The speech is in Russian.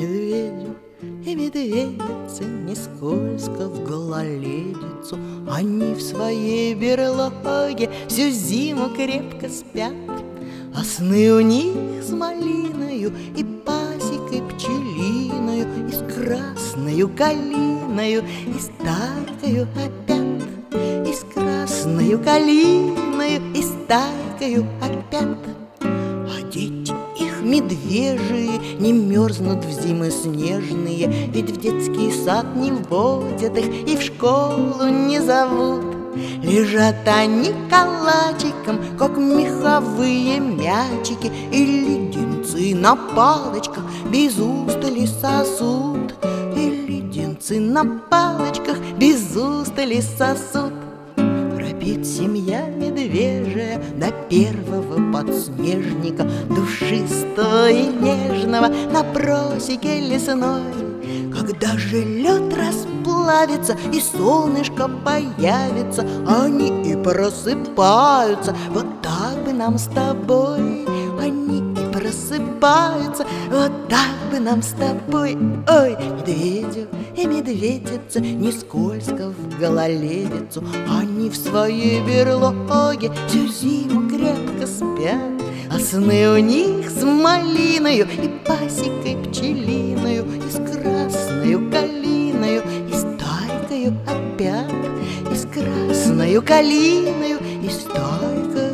медведю и медведице не скользко в гололедицу. Они в своей берлоге всю зиму крепко спят, а сны у них с малиною и пасекой пчелиною, и с красною калиною, и с тайкою опять, и с красною калиною, и с тайкою опять. А дети их медвежьи не мерзнут в зимы снежные, ведь в детский сад не вводят их и в школу не зовут. Лежат они калачиком, как меховые мячики, и леденцы на палочках без устали сосут, и леденцы на палочках без устали сосут. Пропит семья медвежья до первого подснежника, душистого и нежного на просеке лесной. Когда же лед расплавится и солнышко появится, они и просыпаются. Вот так бы нам с тобой. Они и просыпаются. Вот так бы нам с тобой. Ой, медведю и медведице не скользко в гололедицу. Они в своей берлоге всю зиму крепко спят, а сны у них с малиною и пасекой пчелиною, и с красною калиною, и с тайкою опять, и с красною калиною, и с тайкою